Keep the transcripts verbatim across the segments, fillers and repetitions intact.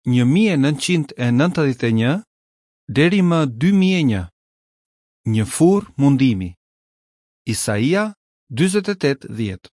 një mijë e nëntëqind e nëntëdhjetë e një deri më dy mijë e një. Një furr mundimi. Isaia dyzet e tetë dhjetë.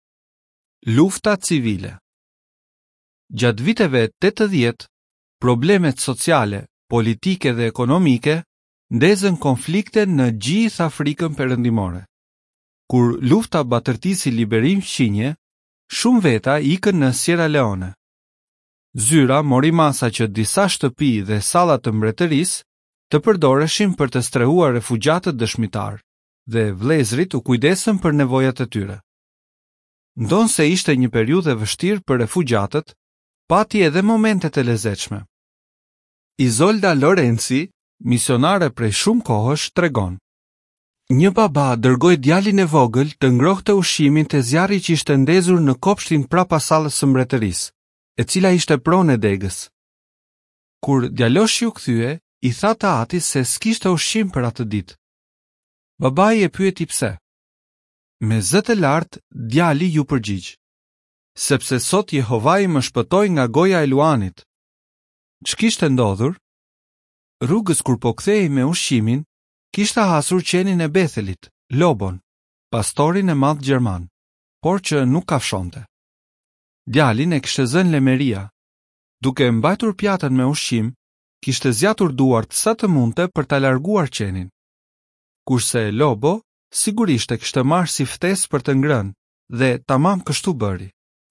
Lufta civile. Gjatë viteve tetëdhjetë, problemet sociale, politike dhe ekonomike ndezën konflikte në gjithë Afrikën Perëndimore. Kur lufta batërtisi Liberim Shqinje, shumë veta ikën në Sierra Leone. Zyra mori masa që disa shtëpi dhe salla të mbretërisë të përdoreshin për të strehuar refugjatët dëshmitar, dhe vëllezërit u kujdesën për nevojat e tyre. Ndonse ishte një periudhë e vështirë për refugjatët, pati edhe momente të lezetshme. Izolda Lorenzi, misionare prej shumë kohësh, tregon: një baba dërgoi djalin e vogël të ngrohte ushqimin te zjarri që ishte ndezur në kopshtin prapa sallës së mbretërisë, e cila ishte pronë e degës. Kur djaloshi u kthye, i tha të atit se s'kishte ushqim për atë ditë. Babai e pyeti pse. Me zë të lartë, djali ju përgjigj: sepse sot Jehovai më shpëtoi nga goja e luanit. Ç'kishte ndodhur? Rrugës kur po kthehej me ushqimin, kishte hasur qenin e Bethelit, Lobon, pastorin e madh gjerman, por që nuk kafshonte. Djalin e kishte zënë lemeria. Duke mbajtur pjatën me ushqim, kishte zjatur duart sa të mundte për ta larguar qenin. Kurse Lobo sigurisht e kishte marrë si ftesë për të ngrënë, dhe tamam kështu bëri.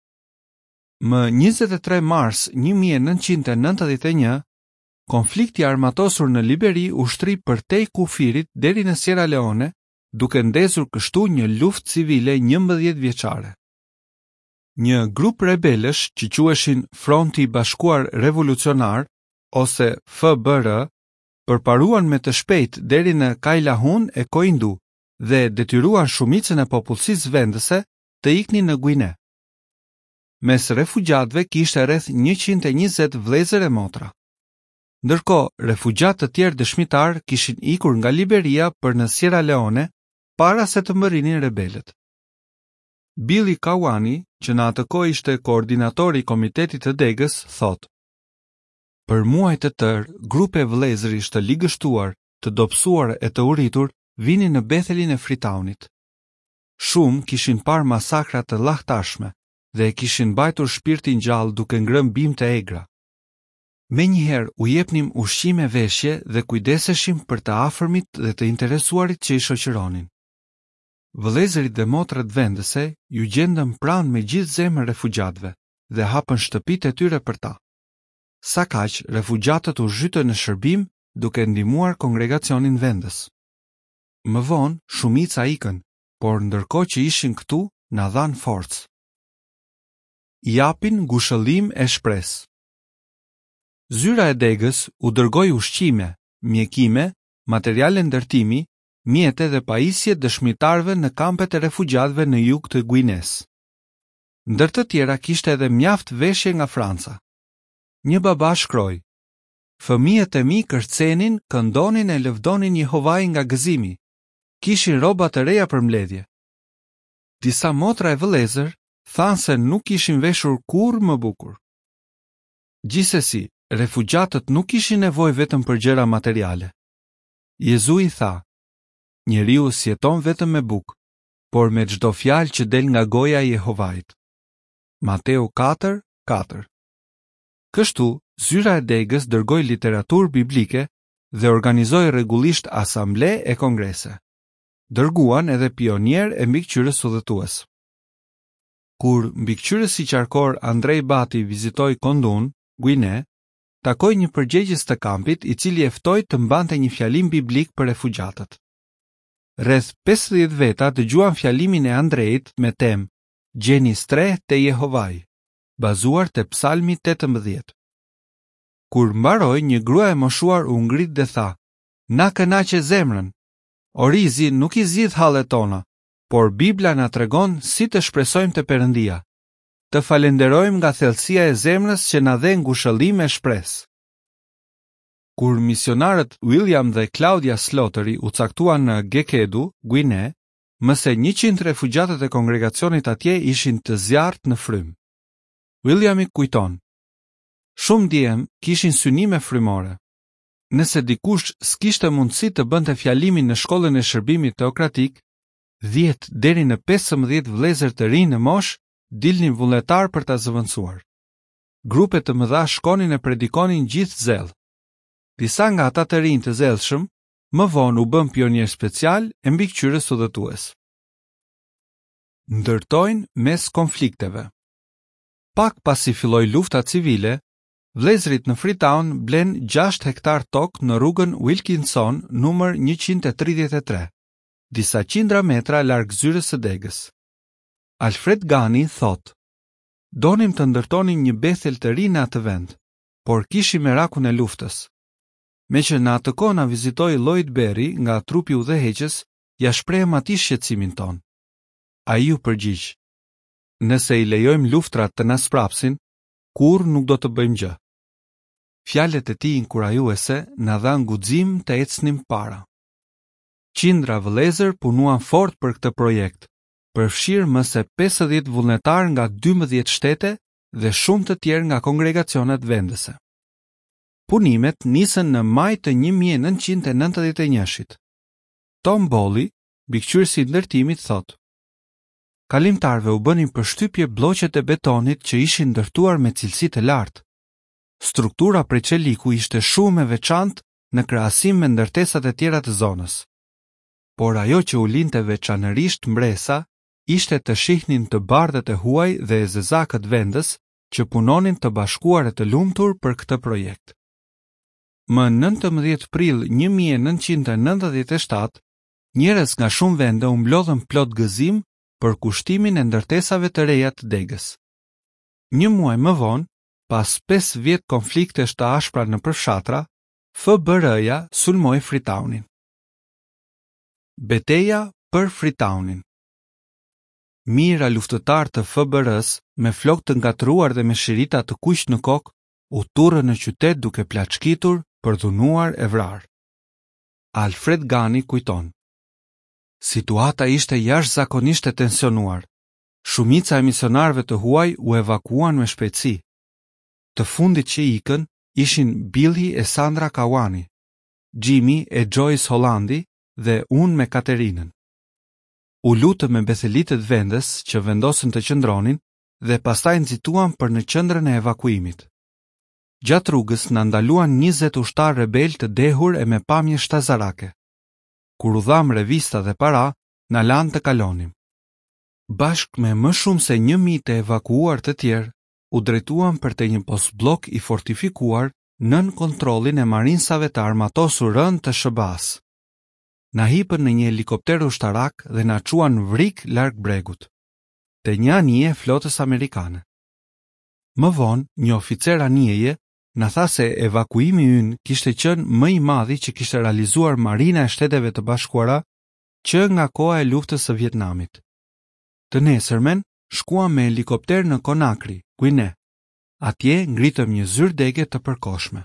Më njëzet e tre mars një mijë e nëntëqind e nëntëdhjetë e një, konflikti armatosur në Liberi u shtri përtej kufirit deri në Sierra Leone, duke ndezur kështu një luftë civile njëmbëdhjetë vjeçare. Një grup rebelësh që quheshin Fronti i Bashkuar Revolucionar ose F B R përparuan me të shpejt deri në Kailahun e Koindu dhe detyruan shumicën e popullsisë vendese të iknin në Guine. Mes refugjatëve kishte rreth njëqind e njëzet vëllezër e motra. Ndërkohë, refugjat të tjerë dëshmitar kishin ikur nga Liberia për në Sierra Leone para se të mbërrinin rebelët. Billy Kawani, që në atë kohë ishte koordinatori i Komitetit të Degës, thotë: për muaj të tërë, grupe vëllezërish të ligështuar, të dobësuar e të uritur vinin në Bethelin e Freetownit. Shumë kishin parë masakra të llahtarshme dhe e kishin mbajtur shpirtin gjallë duke ngrënë bimë të egra. Menjëherë u jepnim ushqime, veshje dhe kujdeseshim për të afërmit dhe të interesuarit që i shoqëronin. Vëllezërit dhe motrat vendese ju gjendën pranë me gjithë zemër refugjatëve dhe hapën shtëpitë e tyre për ta. Sa kaq, refugjatët u zhytën në shërbim duke ndihmuar kongregacionin vendes. Më vonë, shumica ikën, por ndërkohë që ishin këtu, na dhan forcë. Japin ngushëllim e shpresë. Zyra e Degës u dërgoi ushqime, mjekime, materiale ndërtimi, mjete dhe pajisje dëshmitarëve në kampet e refugjatëve në jug të Guines. Ndër të tjera kishte edhe mjaft veshje nga Franca. Një baba shkroi: fëmijët e mi kërcenin, këndonin e lëvdonin Jehovai nga gëzimi. Kishin rroba të reja për mbledhje. Disa motra e vëllezër thanë se nuk kishin veshur kurrë më bukur. Gjithsesi, refugjatët nuk kishin nevojë vetëm për gjëra materiale. Jezu i tha: njeriu s'jeton vetëm me bukë, por me çdo fjalë që del nga goja e Jehovait. Mateu katër katër. Kështu, Zyra e Degës dërgoi literaturë biblike dhe organizoi rregullisht asamble e kongrese. Dërguan edhe pionier e mbikëqyrës udhëtues. Kur mbikëqyrësi qarkor Andrej Bati vizitoi Kondun, Guine, takoi një përgjegjës të kampit i cili e ftoi të mbante një fjalim biblik për refugjatët. Rreth pesëdhjetë veta dëgjuan fjalimin e Andrejt me temë Gjeni strehë te Jehovai, bazuar te Psalmi tetëmbëdhjetë. Kur mbaroi, një grua e moshuar u ngrit dhe tha: na kënaqe zemrën. Orizi nuk i zgjidh hallet tona, por Bibla na tregon si të shpresojmë te Perëndia. Të falenderojmë nga thellësia e zemrës që na dhe ngushëllim e shpresë. Kur misionarët William dhe Claudia Sloteri u caktuan në Gekedu, Guine, më se njëqind refugjatët e kongregacionit atje ishin të zjarrt në frym. Williami kujton: Shumë djem kishin synime frymore. Nëse dikush s'kishte mundësi të bënte fjalimin në shkollën e shërbimit teokratik, dhjetë deri në pesëmbëdhjetë vëllezër të rinj në moshë dilnin vullnetar për ta zëvendësuar. Grupe të mëdha shkonin e predikonin gjithë zellë. Disa nga ata të rinj të zellshëm më vonë u bën pionier special e mbikëqyrës udhëtues. Ndërtojnë mes konflikteve. Pak pasi filloi lufta civile, vëllezërit në Freetown blen gjashtë hektar tokë në rrugën Wilkinson numër njëqind e tridhjetë e tre, disa qindra metra larg zyrës së degës. Alfred Gani thot: "Donim të ndërtonim një bethel të ri në atë vend, por kishim merakun e luftës. Me që në atë kohë na vizitoi Lloyd Berry nga trupi udhëheqës, ja shprehëm atij shqetësimin ton. Ai u përgjigj: Nëse i lejojmë luftrat të na sprapsin, kur nuk do të bëjmë gjë." Fjalët e tij inkurajuese na dhan guxim të ecnim para. Qindra vëllezër punuan fort për këtë projekt, përfshirë më se pesëdhjetë vullnetar nga dymbëdhjetë shtete dhe shumë të tjerë nga kongregacionet vendese. Punimet nisën në maj të një mijë e nëntëqind e nëntëdhjetë e një-shit. Tom Bolli, mbikëqyrësi i ndërtimit, thot: "Kalimtarve u bënin përshtypje bloqet e betonit që ishin ndërtuar me cilësi të lartë. Struktura prej çeliku ishte shumë e veçantë në krahasim me ndërtesat e tjera të zonës. Por ajo që u linte veçanërisht mbresa ishte të shihnin të bardhët e huaj dhe e zezakët vendës që punonin të bashkuar e të lumtur për këtë projekt." Më nëntëmbëdhjetë prill një mijë e nëntëqind e nëntëdhjetë e shtatë, njerëz nga shumë vende u mblodhën plot gëzim për kushtimin e ndërtesave të reja të degës. Një muaj më vonë, pas pesë vjet konfliktesh të ashpra në përfshatra, F B R-ja sulmoi Freetownin. Betejë për Freetownin. Mira luftëtar të F B R-s, me flokë të ngatruar dhe me shirita të kuq në kokë, u turrën në qytet duke plaçkitur, për dhunuar e vrar. Alfred Gani kujton: "Situata ishte jashtëzakonisht e tensionuar. Shumica e misionarëve të huaj u evakuuan me shpejtësi. Të fundit që ikën ishin Billy e Sandra Kawani, Jimmy e Joyce Hollandi dhe unë me Katerinën. U lutëm me bethelitët vendes që vendosën të qëndronin dhe pastaj nxituan për në qendrën e evakuimit. Gjatë rrugës na ndaluan njëzet ushtar rebel të dehur e me pamje shtazarake. Kur u dham revista dhe para, na lanë të kalonim. Bashkë me më shumë se një mijë të evakuuar të tjerë, u drejtuan për te një post blok i fortifikuar nën kontrollin e marinsave të armatosur rënd të S B A-s. Na hipën në një helikopter ushtarak dhe na quan vrik larg bregut, te një anije e flotës amerikane. Më vonë, një oficer anijeje na tha se evakuimi ynë kishte qenë më i madhi që kishte realizuar Marina e Shteteve të Bashkuara që nga koha e luftës së Vietnamit. Të nesërmen, shkuam me helikopter në Conakry, Guinea. Atje ngritëm një zyrë dege të përkohshme.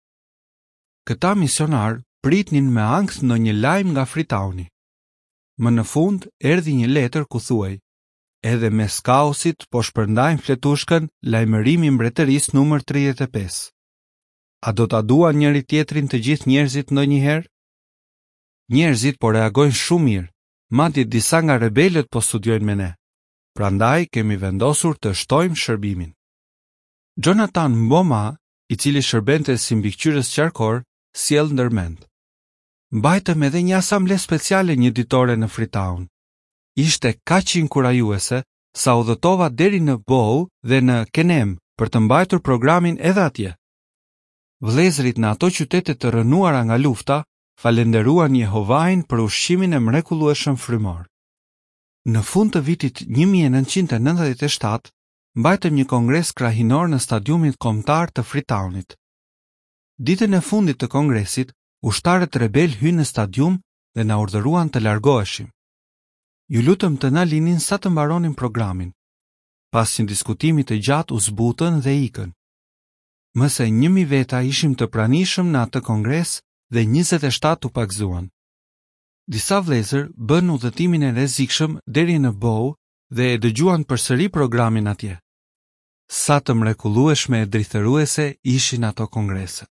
Këta misionar pritnin me ankth në një lajm nga Freetowni. Më në fund erdhi një letër ku thuaj: "Edhe me skausit po shpërndajnë fletushkën lajmërimi mbretërisë numër tridhjetë e pesë. A do ta duan njëri tjetrin të gjithë njerëzit ndonjëherë?" Njerëzit po reagojnë shumë mirë, madje disa nga rebelët po studiojnë me ne. Prandaj kemi vendosur të shtojmë shërbimin. Jonathan Mboma, i cili shërbente si mbikëqyrës qarkor, sjell ndërmend: "Mbajtëm edhe një asamble speciale një ditore në Freetown. Ishte kaq inkurajuese sa udhëtova deri në Bow dhe në Kenem për të mbajtur programin edhe atje. Vëllezërit në ato qytete të rënuara nga lufta falenderuan Jehovain për ushqimin e mrekullueshëm frymor." Në fund të vitit një mijë e nëntëqind e nëntëdhjetë e shtatë, mbajtëm një kongres krahinor në stadiumin kombëtar të Freetownit. Ditën e fundit të kongresit, ushtarët rebel hynë në stadium dhe na urdhëruan të largoheshim. Ju lutëm të na linin sa të mbaronin programin. Pas një diskutimi të gjatë u zbutën dhe ikën. Më se një mijë veta ishim të pranishëm në atë kongres dhe njëzet e shtatë u pagzuan. Disa vëllezër bën udhëtimin e rrezikshëm deri në Bow dhe e dëgjuan përsëri programin atje. Sa të mrekullueshme e drithëruese ishin ato kongrese.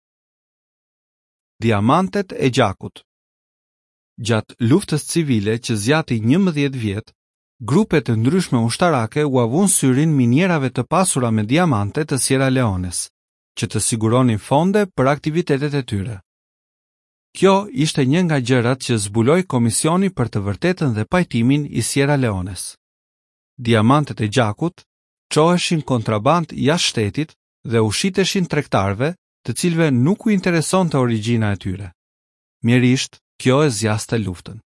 Diamantet e gjakut. Gjatë luftës civile që zgjati njëmbëdhjetë vjet, grupe të ndryshme ushtarake u avun syrin minierave të pasura me diamante të Sierra Leones, që të siguronin fonde për aktivitetet e tyre. Kjo ishte një nga gjërat që zbuloi Komisioni për të vërtetën dhe pajtimin i Sierra Leones. Diamantet e gjakut çoheshin kontraband jashtë shtetit dhe u shiteshin tregtarëve, të cilëve nuk u interesonte origjina e tyre. Mjerisht, kjo e zgjaste luftën.